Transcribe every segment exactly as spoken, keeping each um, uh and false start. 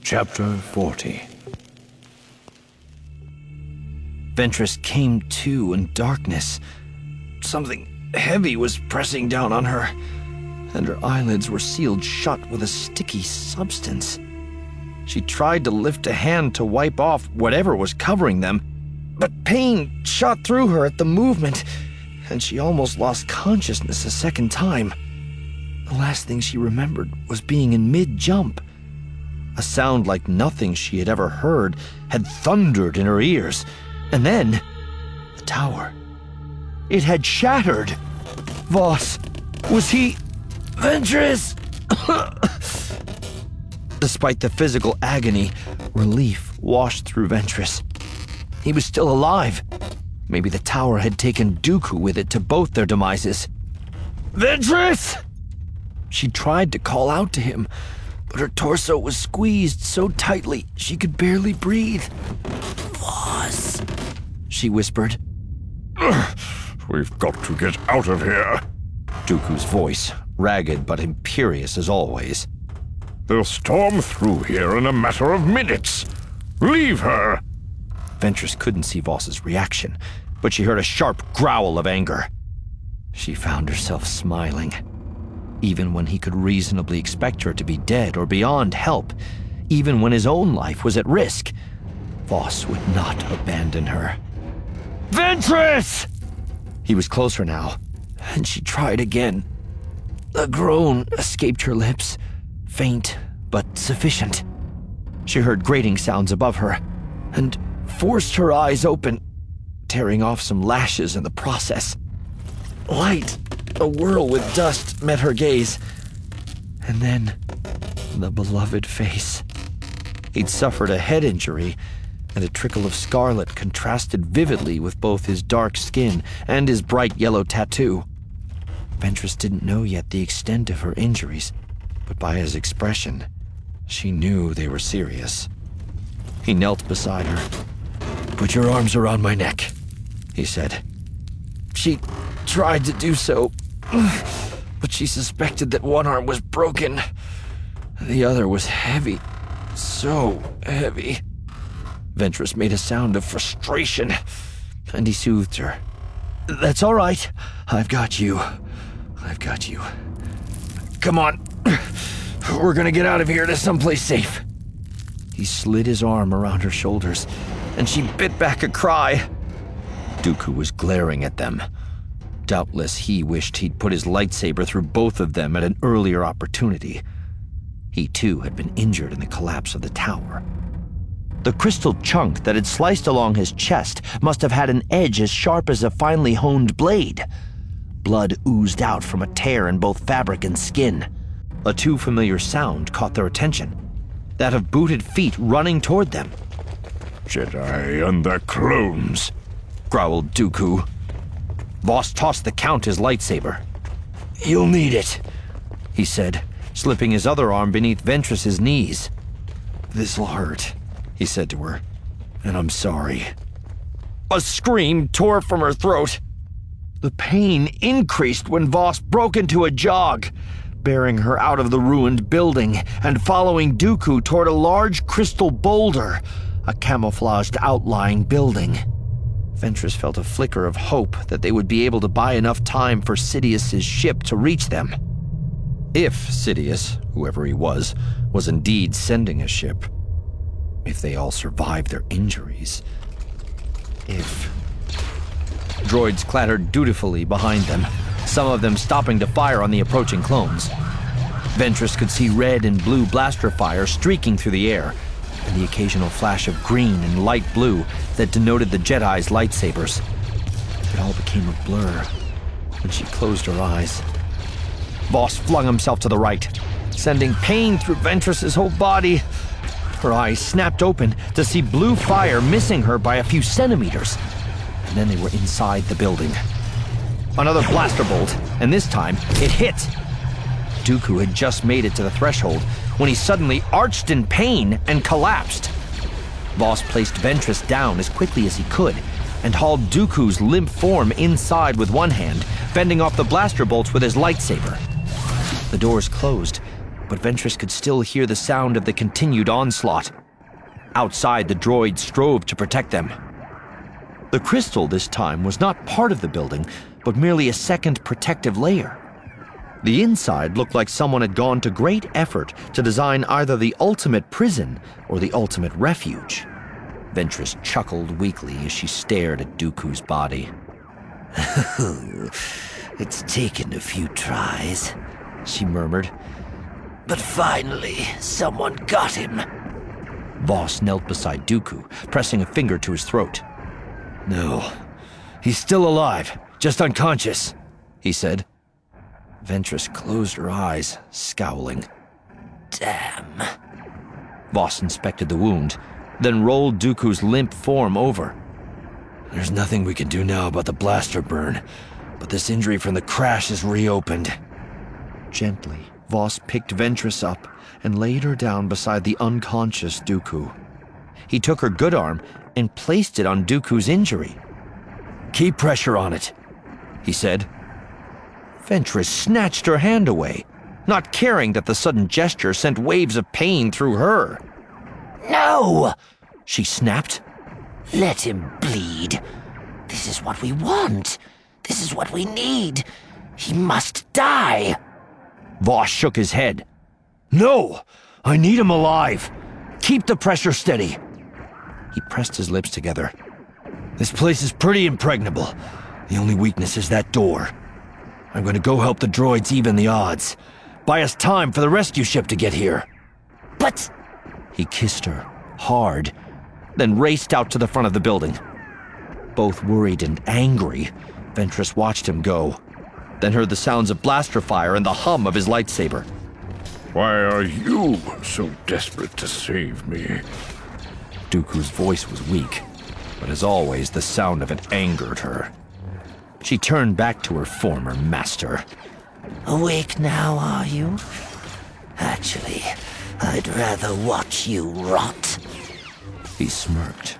Chapter forty. Ventress came to in darkness. Something heavy was pressing down on her, and her eyelids were sealed shut with a sticky substance. She tried to lift a hand to wipe off whatever was covering them, but pain shot through her at the movement, and she almost lost consciousness a second time. The last thing she remembered was being in mid-jump. A sound like nothing she had ever heard had thundered in her ears, and then the tower. It had shattered. Voss, was he... Ventress! Despite the physical agony, relief washed through Ventress. He was still alive. Maybe the tower had taken Dooku with it to both their demises. Ventress! She tried to call out to him, but her torso was squeezed so tightly she could barely breathe. Voss, she whispered. We've got to get out of here. Dooku's voice, ragged but imperious as always. They'll storm through here in a matter of minutes. Leave her! Ventress couldn't see Voss's reaction, but she heard a sharp growl of anger. She found herself smiling. Even when he could reasonably expect her to be dead or beyond help, even when his own life was at risk, Voss would not abandon her. Ventress! He was closer now, and she tried again. A groan escaped her lips, faint but sufficient. She heard grating sounds above her, and forced her eyes open, tearing off some lashes in the process. Light, a whirl with dust, met her gaze. And then, the beloved face. He'd suffered a head injury, and a trickle of scarlet contrasted vividly with both his dark skin and his bright yellow tattoo. Ventress didn't know yet the extent of her injuries, but by his expression, she knew they were serious. He knelt beside her. "Put your arms around my neck," he said. She tried to do so, but she suspected that one arm was broken. The other was heavy, so heavy. Ventress made a sound of frustration, and he soothed her. "That's all right. I've got you. I've got you. Come on. We're gonna get out of here to someplace safe." He slid his arm around her shoulders, and she bit back a cry. Dooku was glaring at them. Doubtless he wished he'd put his lightsaber through both of them at an earlier opportunity. He too had been injured in the collapse of the tower. The crystal chunk that had sliced along his chest must have had an edge as sharp as a finely honed blade. Blood oozed out from a tear in both fabric and skin. A too familiar sound caught their attention, that of booted feet running toward them. Jedi and their clones, growled Dooku. Voss tossed the Count his lightsaber. "You'll need it," he said, slipping his other arm beneath Ventress's knees. "This'll hurt," he said to her, "and I'm sorry." A scream tore from her throat. The pain increased when Voss broke into a jog, bearing her out of the ruined building and following Dooku toward a large crystal boulder, a camouflaged outlying building. Ventress felt a flicker of hope that they would be able to buy enough time for Sidious's ship to reach them. If Sidious, whoever he was, was indeed sending a ship. If they all survived their injuries. If... Droids clattered dutifully behind them, some of them stopping to fire on the approaching clones. Ventress could see red and blue blaster fire streaking through the air, and the occasional flash of green and light blue that denoted the Jedi's lightsabers. It all became a blur when she closed her eyes. Voss flung himself to the right, sending pain through Ventress's whole body. Her eyes snapped open to see blue fire missing her by a few centimeters, and then they were inside the building. Another blaster bolt, and this time it hit. Dooku had just made it to the threshold when he suddenly arched in pain and collapsed. Voss placed Ventress down as quickly as he could and hauled Dooku's limp form inside with one hand, fending off the blaster bolts with his lightsaber. The doors closed, but Ventress could still hear the sound of the continued onslaught. Outside, the droids strove to protect them. The crystal this time was not part of the building, but merely a second protective layer. The inside looked like someone had gone to great effort to design either the ultimate prison or the ultimate refuge. Ventress chuckled weakly as she stared at Dooku's body. It's taken a few tries, she murmured. But finally, someone got him. Voss knelt beside Dooku, pressing a finger to his throat. "No, he's still alive, just unconscious," he said. Ventress closed her eyes, scowling. Damn. Voss inspected the wound, then rolled Dooku's limp form over. "There's nothing we can do now about the blaster burn, but this injury from the crash is reopened." Gently, Voss picked Ventress up and laid her down beside the unconscious Dooku. He took her good arm and placed it on Dooku's injury. "Keep pressure on it," he said. Ventress snatched her hand away, not caring that the sudden gesture sent waves of pain through her. No! She snapped. Let him bleed. This is what we want. This is what we need. He must die. Voss shook his head. "No! I need him alive! Keep the pressure steady!" He pressed his lips together. "This place is pretty impregnable. The only weakness is that door. I'm going to go help the droids even the odds. Buy us time for the rescue ship to get here." But... He kissed her, hard, then raced out to the front of the building. Both worried and angry, Ventress watched him go, then heard the sounds of blaster fire and the hum of his lightsaber. Why are you so desperate to save me? Dooku's voice was weak, but as always, the sound of it angered her. She turned back to her former master. Awake now, are you? Actually, I'd rather watch you rot. He smirked.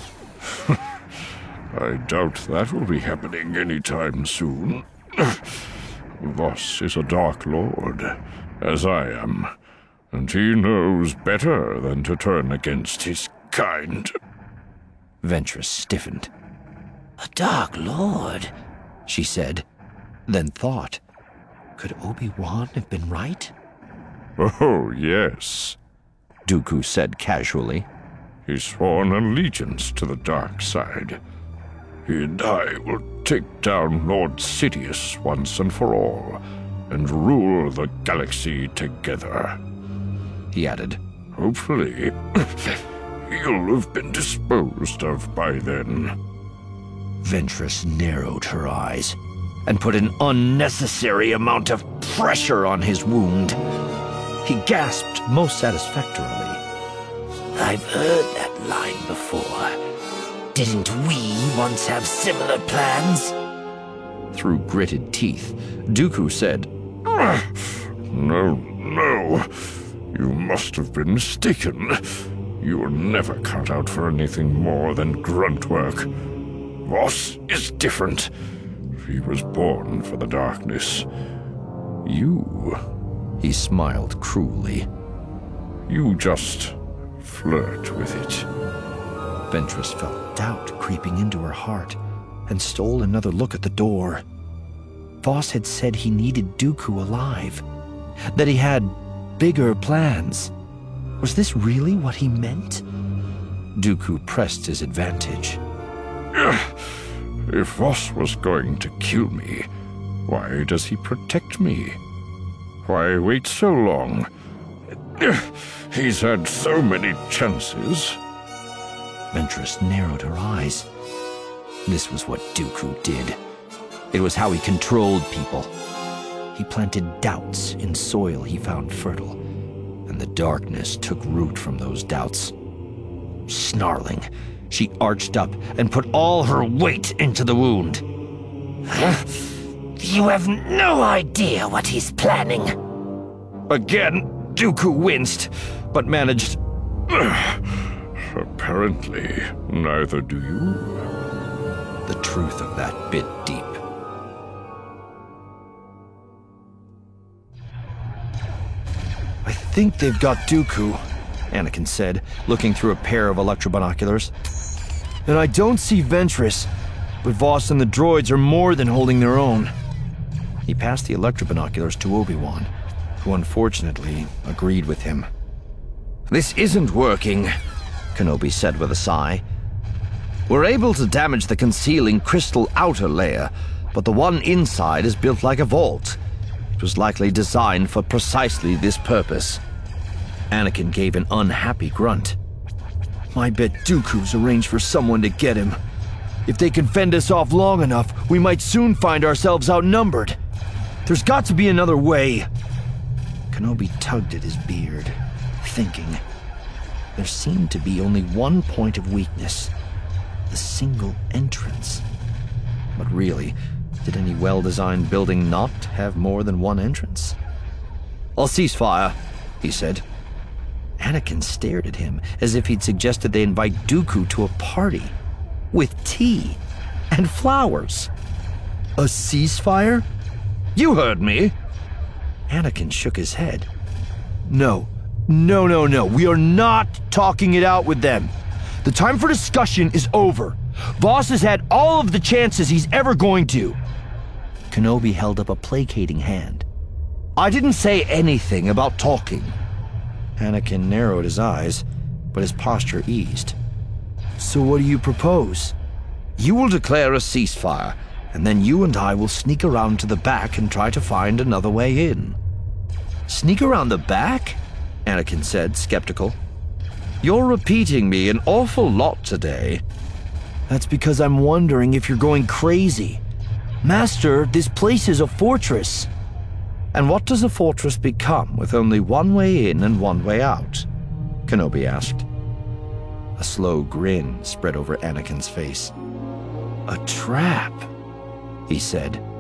I doubt that will be happening anytime soon. Voss is a Dark Lord, as I am, and he knows better than to turn against his kind. Ventress stiffened. A Dark Lord? She said, then thought, could Obi-Wan have been right? Oh, yes, Dooku said casually. He's sworn allegiance to the dark side. He and I will take down Lord Sidious once and for all, and rule the galaxy together. He added, Hopefully, he'll have been disposed of by then. Ventress narrowed her eyes and put an unnecessary amount of pressure on his wound. He gasped most satisfactorily. I've heard that line before. Didn't we once have similar plans? Through gritted teeth, Dooku said, No, no. You must have been mistaken. You were never cut out for anything more than grunt work. Voss is different. He was born for the darkness. You... He smiled cruelly. You just flirt with it. Ventress felt doubt creeping into her heart and stole another look at the door. Voss had said he needed Dooku alive, that he had bigger plans. Was this really what he meant? Dooku pressed his advantage. If Voss was going to kill me, why does he protect me? Why wait so long? He's had so many chances. Ventress narrowed her eyes. This was what Dooku did. It was how he controlled people. He planted doubts in soil he found fertile, and the darkness took root from those doubts. Snarling, she arched up and put all her weight into the wound. You have no idea what he's planning. Again, Dooku winced, but managed. Apparently, neither do you. The truth of that bit deep. I think they've got Dooku, Anakin said, looking through a pair of electrobinoculars. And I don't see Ventress, but Voss and the droids are more than holding their own. He passed the electrobinoculars to Obi-Wan, who unfortunately agreed with him. This isn't working, Kenobi said with a sigh. We're able to damage the concealing crystal outer layer, but the one inside is built like a vault. It was likely designed for precisely this purpose. Anakin gave an unhappy grunt. I bet Dooku's arranged for someone to get him. If they can fend us off long enough, we might soon find ourselves outnumbered. There's got to be another way. Kenobi tugged at his beard, thinking. There seemed to be only one point of weakness. The single entrance. But really, did any well-designed building not have more than one entrance? I'll cease fire, he said. Anakin stared at him as if he'd suggested they invite Dooku to a party. With tea and flowers. A ceasefire? You heard me. Anakin shook his head. No, no, no, no. We are not talking it out with them. The time for discussion is over. Voss has had all of the chances he's ever going to. Kenobi held up a placating hand. I didn't say anything about talking. Anakin narrowed his eyes, but his posture eased. So what do you propose? You will declare a ceasefire, and then you and I will sneak around to the back and try to find another way in. Sneak around the back? Anakin said, skeptical. You're repeating me an awful lot today. That's because I'm wondering if you're going crazy. Master, this place is a fortress. And what does a fortress become with only one way in and one way out? Kenobi asked. A slow grin spread over Anakin's face. A trap, he said.